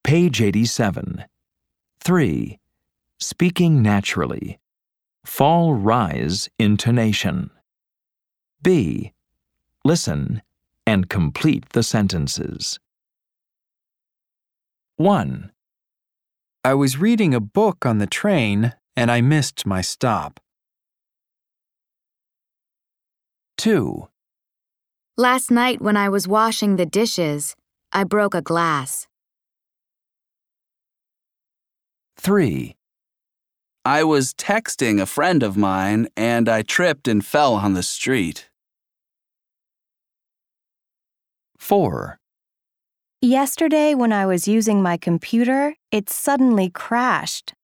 Page 87. 3. Speaking naturally. Fall-rise intonation. B. Listen and complete the sentences. 1. I was reading a book on the train and I missed my stop. 2. Last night when I was washing the dishes, I broke a glass. 3. I was texting a friend of mine and I tripped and fell on the street. 4. Yesterday when I was using my computer, it suddenly crashed.